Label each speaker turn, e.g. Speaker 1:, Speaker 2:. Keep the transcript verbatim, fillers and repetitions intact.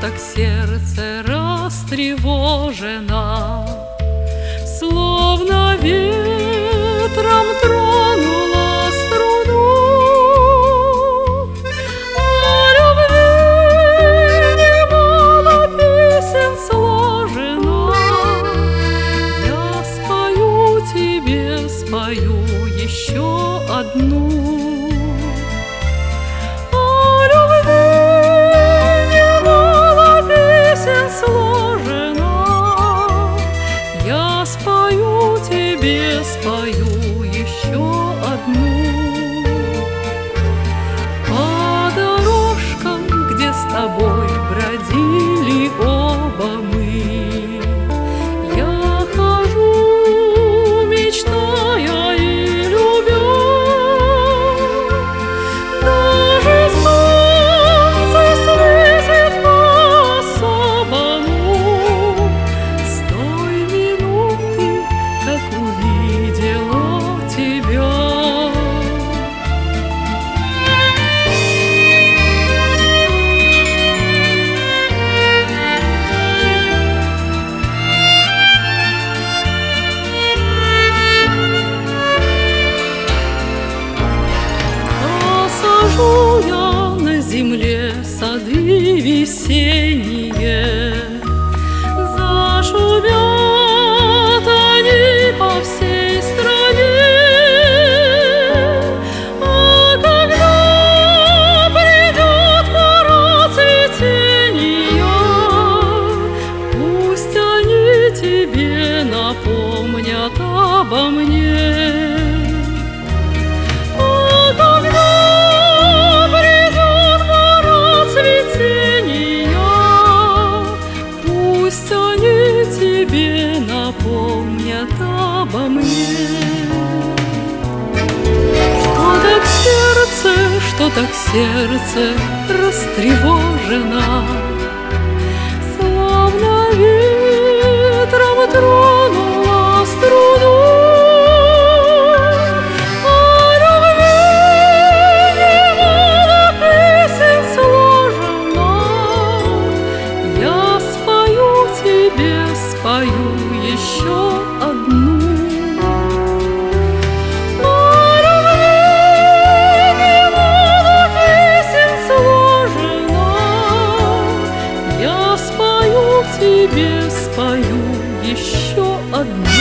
Speaker 1: как сердце растревожено, словно ветром тронула струну. О любви немало песен сложено, я спою тебе, спою еще одну. Спою тебе, спою еще одну. По дорожкам, где с тобой бродили оба мы, я хожу, мечтая и любя. Даже солнце светит по-особому с той минуты, как увидела тебя. Посажу я на земле сады весенние, зашумят они по всей стране. А когда придет пора цветения, пусть они тебе напомнят обо мне. А когда придет пора цветения, пусть они тебе напомнят обо мне. Что так сердце, что так сердце растревожено, словно ветром тронула струну. О любви немало песен сложено, я спою тебе, спою еще одну. О любви немало песен сложено, я спою тебе, спою еще одну.